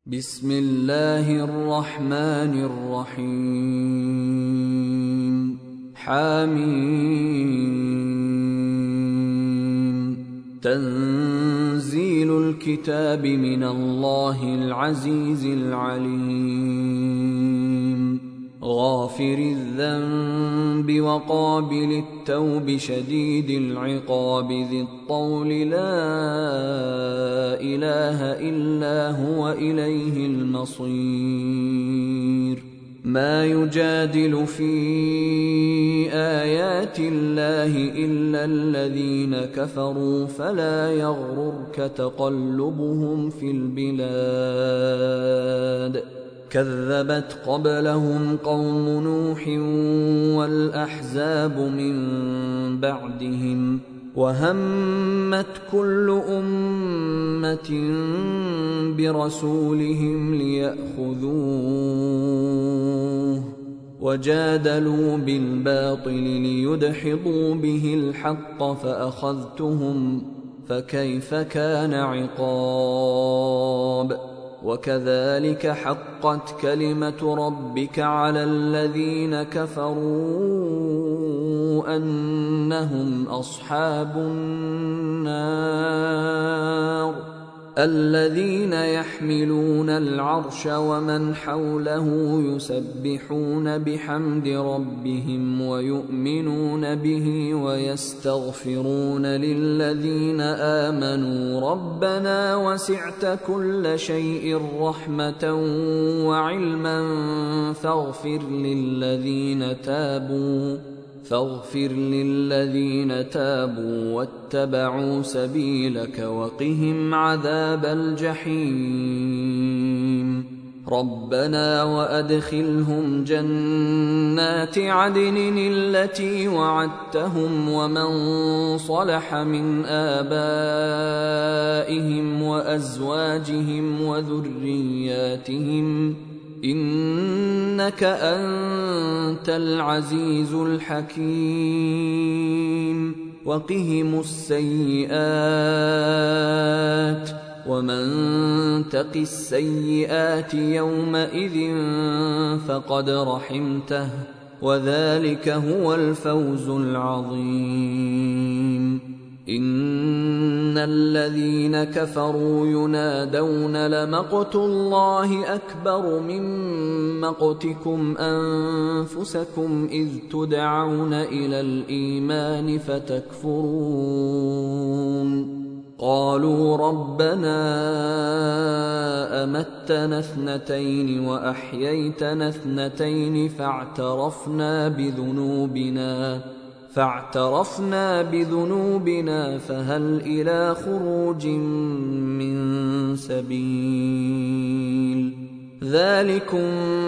بسم الله الرحمن الرحيم حميم تنزيل الكتاب من الله العزيز العليم غافر الذنب وقابل التوب شديد العقاب ذي الطول لا إله إلا هو إليه المصير ما يجادل في آيات الله إلا الذين كفروا فلا يغررك تقلبهم في البلاد كذبت قبلهم قوم نوح والأحزاب من بعدهم وهمت كل أمة برسولهم ليأخذوه وجادلوا بالباطل ليدحضوا به الحق فأخذتهم فكيف كان عقاب وكذلك حقت كلمة ربك على الذين كفروا أنهم أصحاب النار الذين يحملون العرش ومن حوله يسبحون بحمد ربهم ويؤمنون به ويستغفرون للذين آمنوا ربنا وسعت كل شيء رحمة وعلما فاغفر للذين تابوا واتبعوا سبيلك وقهم عذاب الجحيم ربنا وأدخلهم جنات عدن التي وعدتهم ومن صلح من آبائهم وأزواجهم وذرياتهم إنك أنت العزيز الحكيم وقهم السيئات ومن تق السيئات يومئذ فقد رحمته وذلك هو الفوز العظيم إن الذين كفروا ينادون لمقت الله أكبر من مقتكم أنفسكم إذ تدعون إلى الإيمان فتكفرون قالوا ربنا أمتنا اثنتين وأحييتنا اثنتين فاعترفنا بذنوبنا فهل إلى خروج من سبيل ذلكم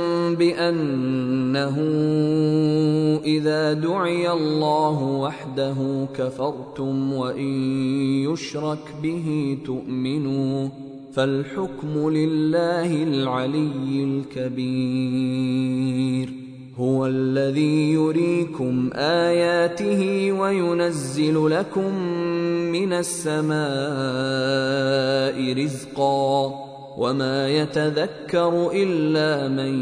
بأنه إذا دعي الله وحده كفرتم وإن يشرك به تؤمنوا فالحكم لله العلي الكبير هو الذي يريكم آياته وينزل لكم من السماء رزقا وما يتذكر إلا من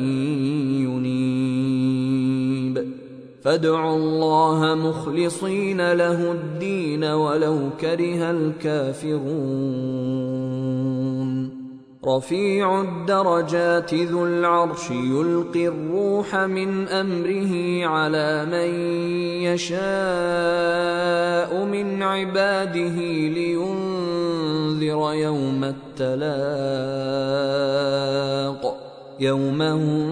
ينيب فادعوا الله مخلصين له الدين ولو كره الكافرون رفيع الدرجات ذو العرش يلقي الروح من أمره على من يشاء من عباده لينذر يوم التلاق يوم هم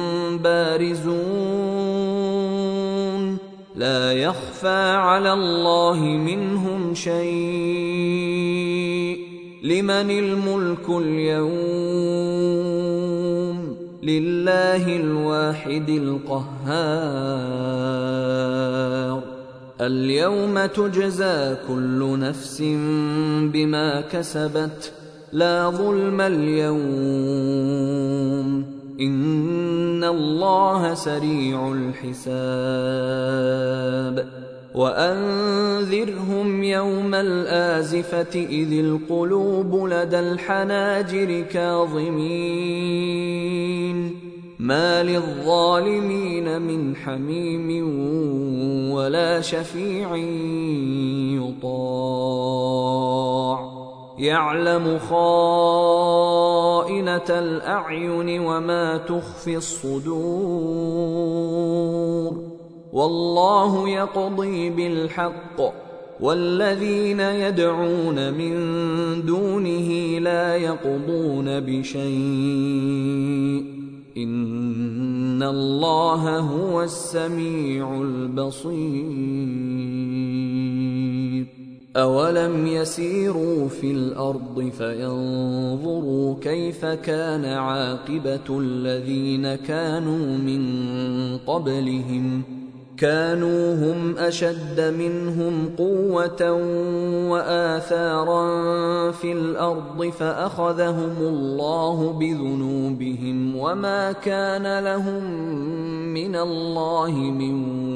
بارزون لا يخفى على الله منهم شيء لمن الملك اليوم لله الواحد القهار اليوم تجزى كل نفس بما كسبت لا ظلم اليوم إن الله سريع الحساب وأنذرهم يوم الآزفة إذ القلوب لدى الحناجر كاظمين ما للظالمين من حميم ولا شفيع يطاع يعلم خائنة الأعين وما تخفي الصدور والله يقضي بالحق والذين يدعون من دونه لا يقضون بشيء إن الله هو السميع البصير أولم يسيروا في الأرض فينظروا كيف كان عاقبة الذين كانوا من قبلهم كانوا هم أشد منهم قوة وآثارا في الأرض فأخذهم الله بذنوبهم وما كان لهم من الله من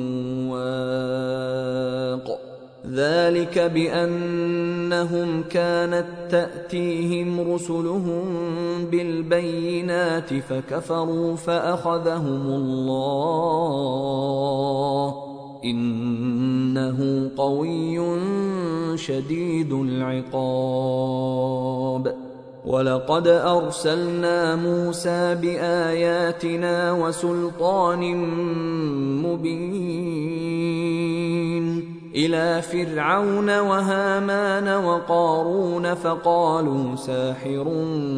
واق ذلك بأنهم كانت تأتيهم رسلهم بالبينات فكفروا فأخذهم الله إنه قوي شديد العقاب ولقد أرسلنا موسى بآياتنا وسلطان مبين إلى فرعون وهامان وقارون فقالوا ساحر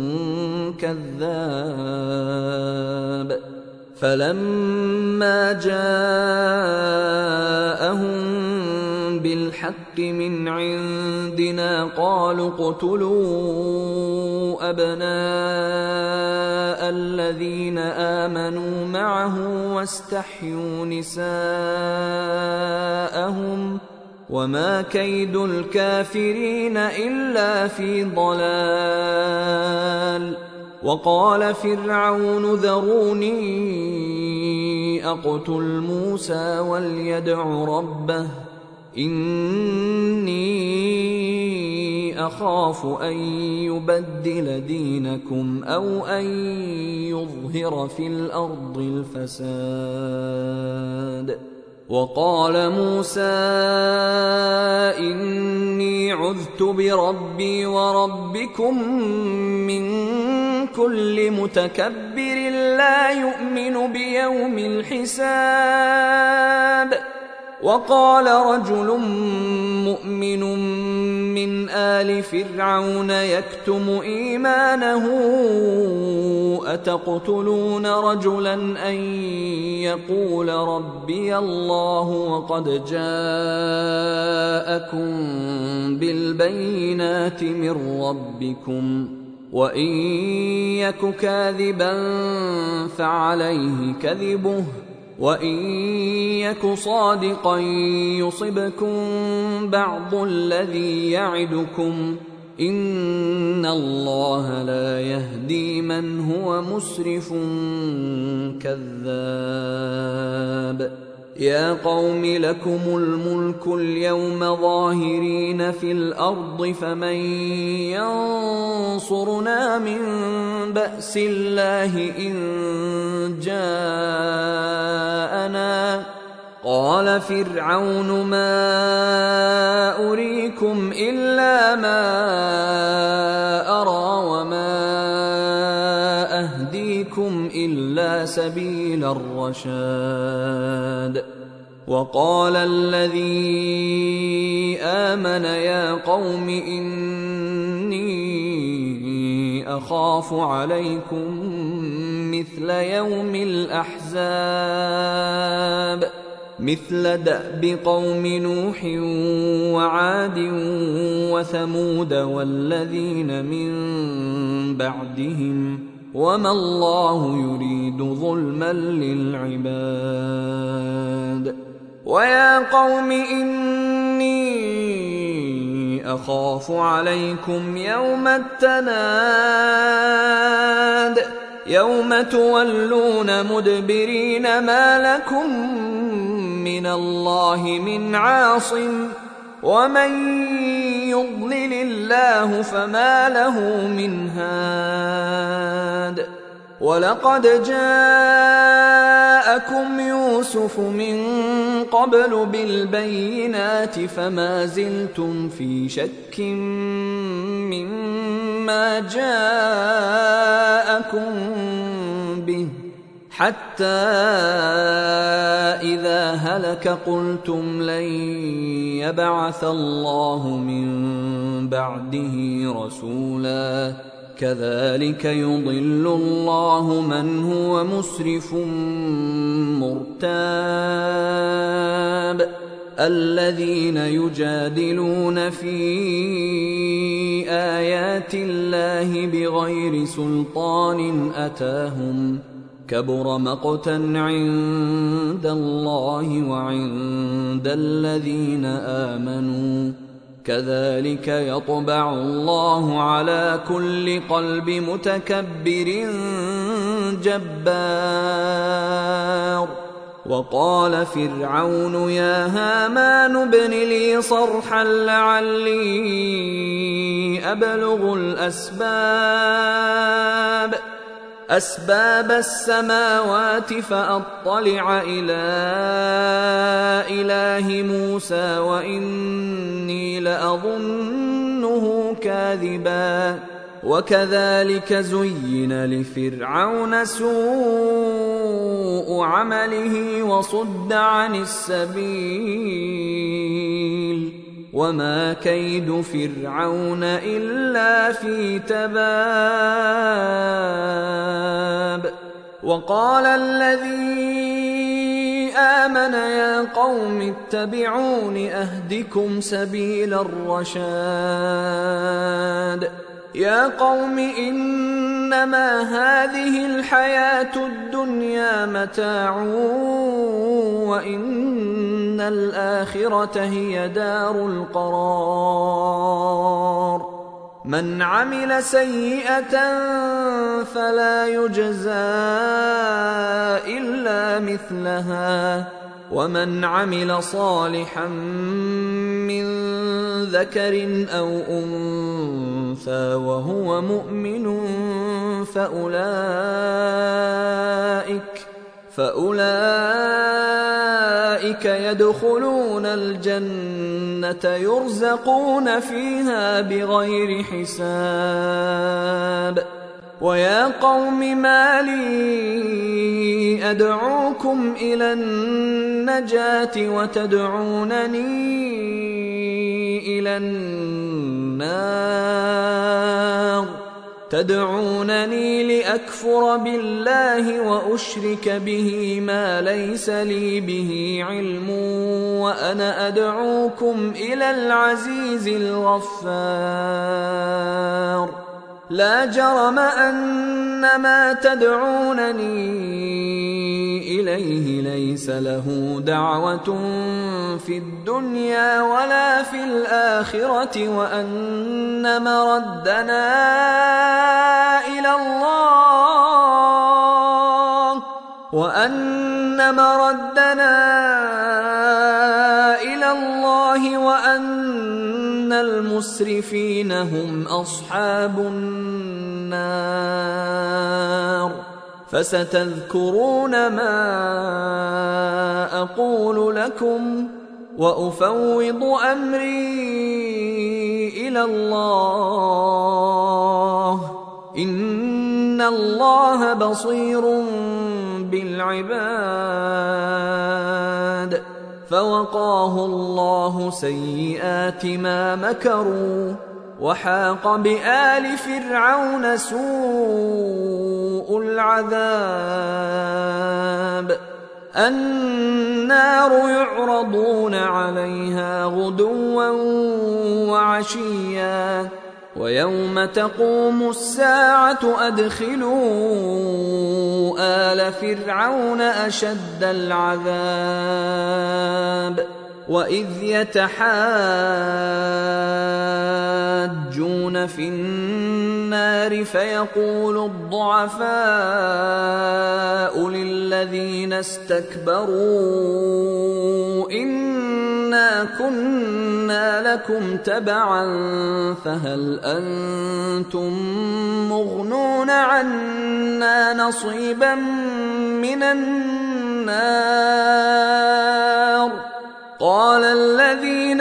كذاب فلما جاءهم بالحق من عندنا قالوا اقتلوا أبناء الذين آمنوا معه واستحيوا نساءهم وما كيد الكافرين إلا في ضلال وقال فرعون ذروني أقتل موسى وليدع ربه إني أخاف أن يبدل دينكم أو أن يظهر في الأرض الفساد وقال موسى إني عذت بربي وربكم من كل متكبر لا يؤمن بيوم الحساب وقال رجل مؤمن من آل فرعون يكتم إيمانه أتقتلون رجلا أن يقول ربي الله وقد جاءكم بالبينات من ربكم وإن يك كاذبا فعليه كذبه وإن يك صادقا يصبكم بعض الذي يعدكم إن الله لا يهدي من هو مسرف كذاب يا قوم لكم الملك اليوم ظاهرين في الأرض فمن ينصرنا من بأس الله إن جاءنا قال فرعون ما أريكم إلا ما أرى وما أهديكم إلا سبيل الرشاد وقال الذي آمن يا قوم إني أخاف عليكم مثل يوم الأحزاب مثل دأب قوم نوح وعاد وثمود والذين من بعدهم وما الله يريد ظلما للعباد ويا قوم إني أخاف عليكم يوم التناد يوم تولون مدبرين ما لكم من الله من عاصم ومن يضلل الله فما له من هاد ولقد جاءكم يوسف من قبل بالبينات فما زلتم في شك مما جاءكم به حتى إذا هلك قلتم لن يبعث الله من بعده رسولا كذلك يضل الله من هو مسرف مرتاب الذين يجادلون في آيات الله بغير سلطان أتاهم كبر مقتا عند الله وعند الذين آمنوا كذلك يطبع الله على كل قلب متكبر جبار وقال فرعون يا هامان ابن لي صرحا لعلي أبلغ أسباب السماوات فأطلع إلى إله موسى وإني لأظنه كاذبا وكذلك زين لفرعون سوء عمله وصد عن السبيل وما كيد فرعون إلا في تباب وقال الذي آمن يا قوم اتبعون أهدكم سبيل الرشاد يا قوم إنما هذه الحياة الدنيا متاع وإن الآخرة هي دار القرار من عمل سيئة فلا يجزى إلا مثلها ومن عمل صالحا من ذكر أو أنثى وهو مؤمن فأولئك يدخلون الجنة يرزقون فيها بغير حساب ويا قوم ما لي أدعوكم إلى النجاة وتدعونني إلى النار تدعونني لأكفر بالله وأشرك به ما ليس لي به علم وأنا أدعوكم إلى العزيز الغفار لا جرم أن ما تدعونني إليه ليس له دعوة في الدنيا ولا في الآخرة وأن مردنا إلى الله وأن المسرفين هم أصحاب النار فستذكرون ما أقول لكم وأفوض أمري إلى الله إن الله بصير بالعباد فوقاه الله سيئات ما مكروا وحاق بآل فرعون سوء العذاب النار يعرضون عليها غدوا وعشيا ويوم تقوم الساعة أدخلوا آل فرعون أشد العذاب وإذ يتحاجون في النار فيقول الضعفاء للذين استكبروا إنا كنا لكم تبعا فهل أنتم مغنون عنا نصيبا من النار قال الذين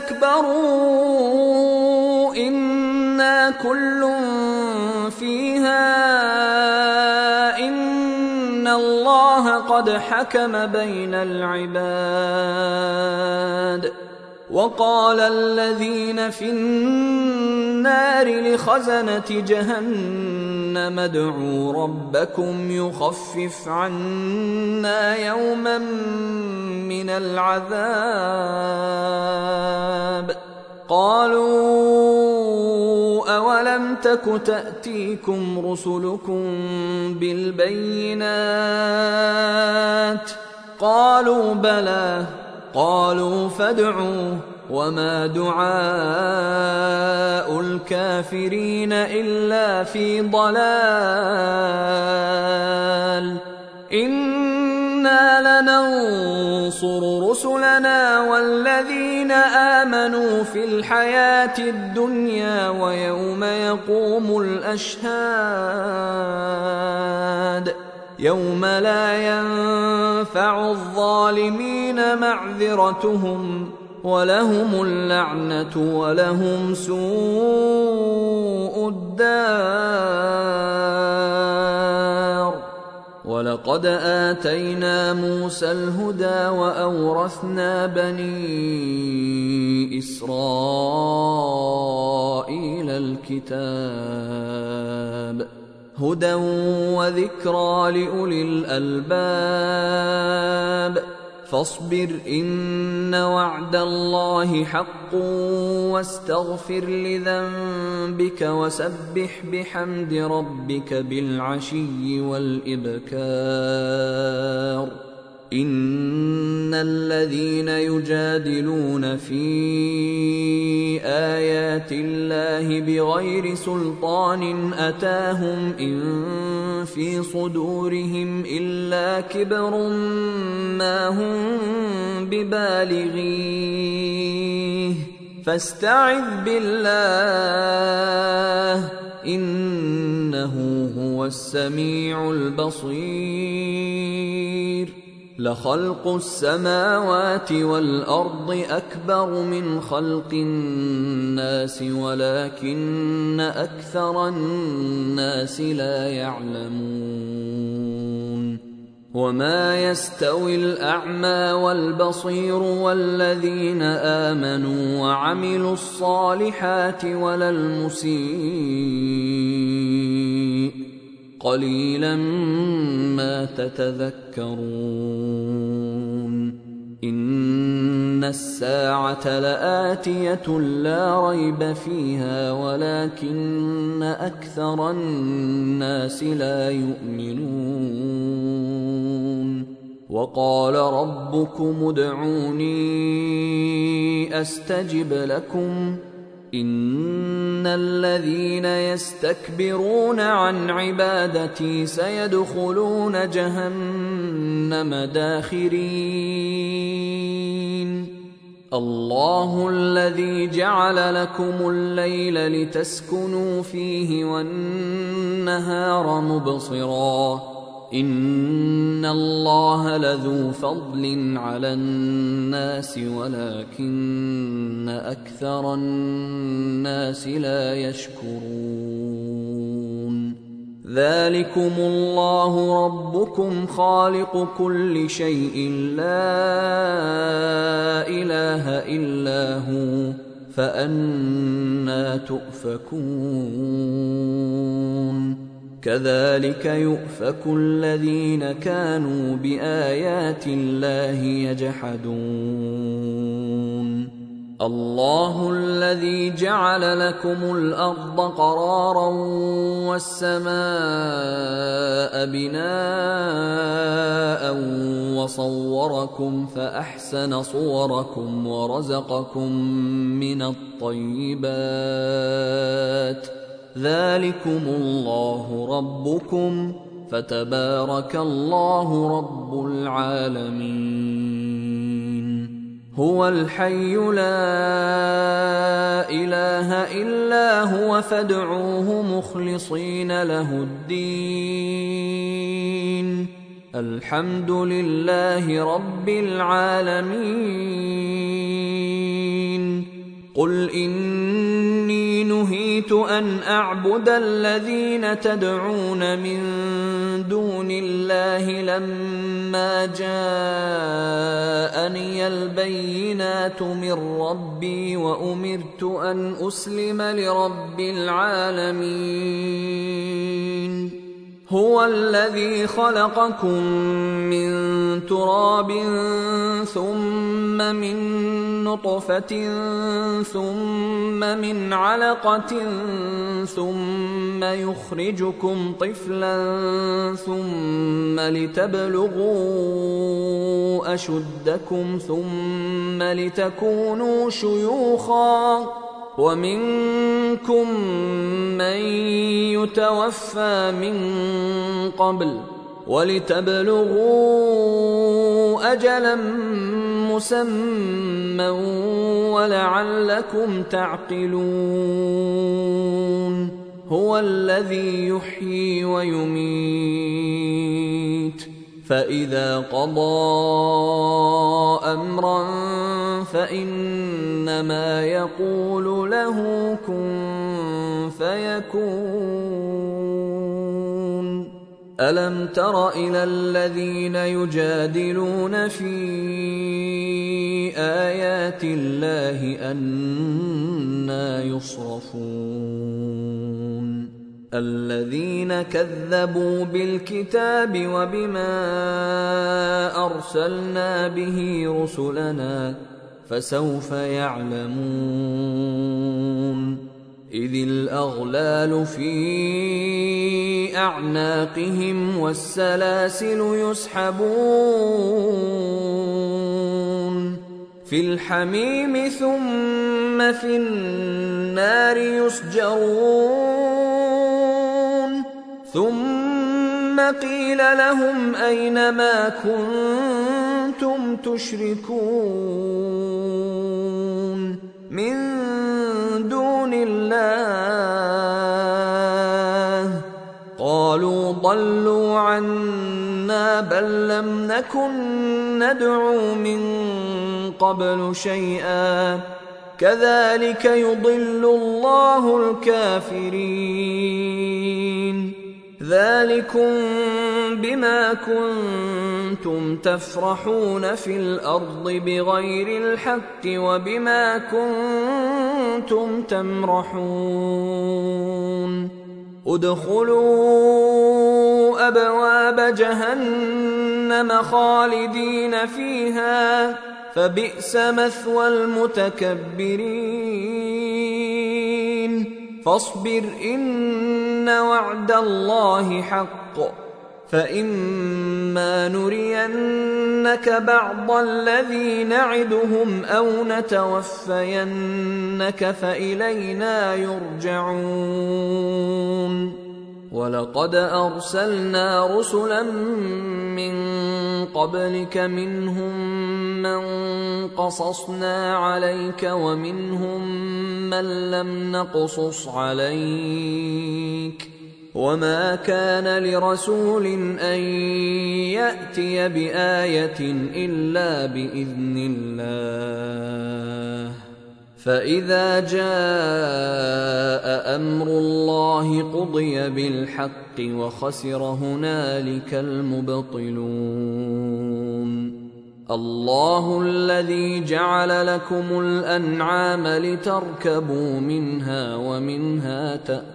استكبروا إنا كل فيها إن الله قد حكم بين العباد وقال الذين في النار لخزنة جهنم ادعوا ربكم يخفف عنا يوما من العذاب قالوا أولم تك تأتيكم رسلكم بالبينات قالوا بلى قالوا فادعوا وما دعاء الكافرين إلا في ضلال إنا لننصر رسلنا والذين آمنوا في الحياة الدنيا ويوم يقوم الأشهاد يوم لا ينفع الظالمين معذرتهم ولهم اللعنة ولهم سوء الدار ولقد آتينا موسى الهدى وأورثنا بني إسرائيل الكتاب هدى وذكرى لأولي الألباب فاصبر إن وعد الله حق واستغفر لذنبك وسبح بحمد ربك بالعشي والإبكار إن الذين يجادلون في آيات الله بغير سلطان أتاهم إن في صدورهم إلا كبر ما هم ببالغيه فاستعذ بالله إنه هو السميع البصير لخلق السماوات والأرض أكبر من خلق الناس ولكن أكثر الناس لا يعلمون وما يستوي الأعمى والبصير والذين آمنوا وعملوا الصالحات ولا المسيء قليلا ما تتذكرون إن الساعة لآتية لا ريب فيها ولكن أكثر الناس لا يؤمنون وقال ربكم ادعوني أستجب لكم إن الذين يستكبرون عن عبادتي سيدخلون جهنم داخرين الله الذي جعل لكم الليل لتسكنوا فيه والنهار مبصرا إن الله لذو فضل على الناس ولكن أكثر الناس لا يشكرون ذلكم الله ربكم خالق كل شيء لا إله إلا هو فأنى تؤفكون كذلك يؤفك الذين كانوا بآيات الله يجحدون الله الذي جعل لكم الأرض قرارا والسماء بناء وصوركم فأحسن صوركم ورزقكم من الطيبات ذلكم الله ربكم فتبارك الله رب العالمين هو الحي لا إله إلا هو فادعوه مخلصين له الدين الحمد لله رب العالمين قل إني نهيت أن أعبد الذين تدعون من دون الله لما جاءني البينات من ربي وأمرت أن أسلم لرب العالمين هو الذي خلقكم من تراب ثم من نطفة ثم من علقة ثم يخرجكم طفلا ثم لتبلغوا أشدكم ثم لتكونوا شيوخا ومنكم من يتوفى من قبل ولتبلغوا أجلا مسمى ولعلكم تعقلون هو الذي يحيي ويميت فإذا قضى أمرا فإنما يقول له كن فيكون ألم تر إلى الذين يجادلون في آيات الله أنى يصرفون الذين كذبوا بالكتاب وبما أرسلنا به رسلنا فسوف يعلمون إذ الأغلال في أعناقهم والسلاسل يسحبون في الحميم ثم في النار يسجرون ثم قيل لهم أين ما كنتم تشركون من دون الله قالوا ضلوا عنا بل لم نكن ندعو من قبل شيئا كذلك يضل الله الكافرين ذلكم بما كنتم تفرحون في الأرض بغير الحق وبما كنتم تمرحون ادخلوا أبواب جهنم خالدين فيها فبئس مثوى المتكبرين فاصبر إن وعد الله حق فإما نرينك بعض الذي نعدهم أو نتوفينك فإلينا يرجعون ولقد أرسلنا رسلا من قبلك منهم من قصصنا عليك ومنهم من لم نقصص عليك وما كان لرسول أن يأتي بآية إلا بإذن الله فإذا جاء أمر الله قضي بالحق وخسر هنالك المبطلون الله الذي جعل لكم الأنعام لتركبوا منها ومنها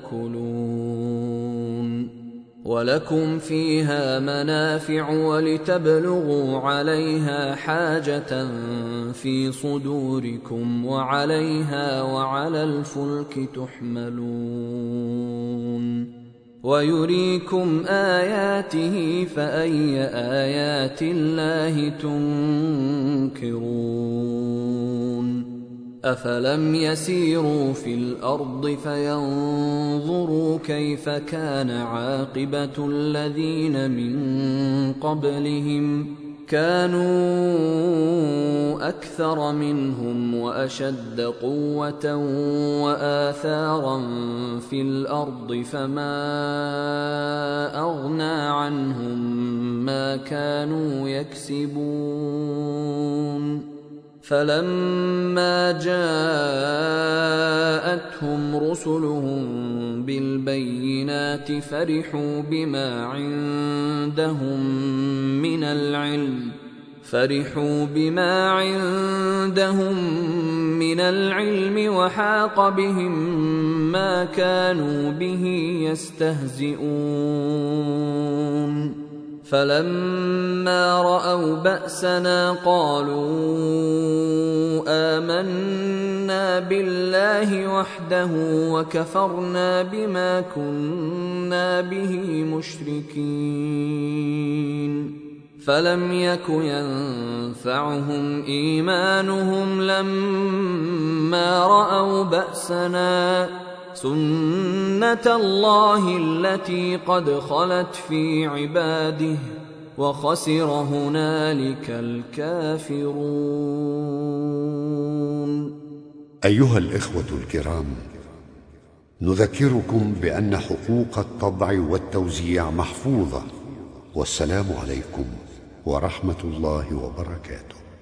تأكلون ولكم فيها منافع ولتبلغوا عليها حاجة في صدوركم وعليها وعلى الفلك تحملون ويريكم آياته فأي آيات الله تنكرون أفلم يسيروا في الأرض فينظروا كيف كان عاقبة الذين من قبلهم كانوا أكثر منهم وأشد قوة وآثارا في الأرض فما أغنى عنهم ما كانوا يكسبون فلما جاءتهم رسلهم بالبينات فرحوا بما عندهم من العلم وحاق بهم ما كانوا به يستهزئون فلما رأوا بأسنا قالوا آمنا بالله وحده وكفرنا بما كنا به مشركين فلم يك ينفعهم إيمانهم لما رأوا بأسنا سنة الله التي قد خلت في عباده وخسر هنالك الكافرون. أيها الإخوة الكرام، نذكركم بأن حقوق الطبع والتوزيع محفوظة، والسلام عليكم ورحمة الله وبركاته.